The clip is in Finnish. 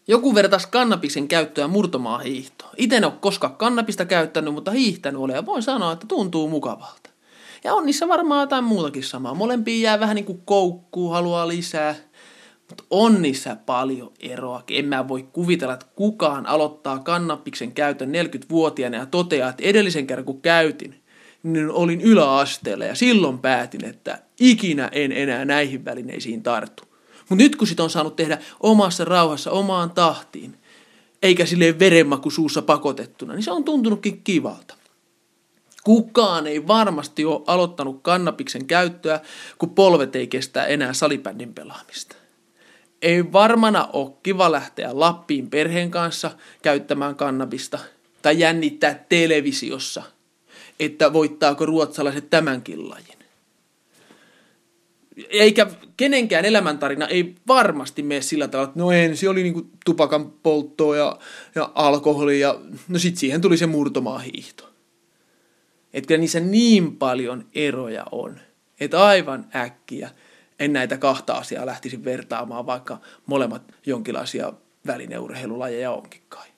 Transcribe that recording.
Joku vertaisi kannabiksen käyttöä murtomaahiihtoon. Itse en ole koskaan kannabista käyttänyt, mutta hiihtänyt olen ja voin sanoa, että tuntuu mukavalta. Ja on niissä varmaan jotain muutakin samaa. Molempiin jää vähän niin kuin koukkuu, haluaa lisää. Mutta on niissä paljon eroa. En mä voi kuvitella, että kukaan aloittaa kannabiksen käytön 40-vuotiaana ja toteaa, että edellisen kerran kun käytin, niin olin yläasteella ja silloin päätin, että ikinä en enää näihin välineisiin tartu. Mutta nyt kun sit on saanut tehdä omassa rauhassa omaan tahtiin, eikä silleen verenmaku suussa pakotettuna, niin se on tuntunutkin kivalta. Kukaan ei varmasti ole aloittanut kannabiksen käyttöä, kun polvet ei kestä enää salibändin pelaamista. Ei varmana ole kiva lähteä Lappiin perheen kanssa käyttämään kannabista tai jännittää televisiossa, että voittaako ruotsalaiset tämänkin lajin. Eikä kenenkään elämäntarina ei varmasti mene sillä tavalla, että no ensin oli niinku tupakan polttoa ja alkoholi ja no sit siihen tuli se murtomaahiihto. Että kyllä niissä niin paljon eroja on, että aivan äkkiä en näitä kahta asiaa lähtisi vertaamaan, vaikka molemmat jonkinlaisia välineurheilulajeja onkin kai.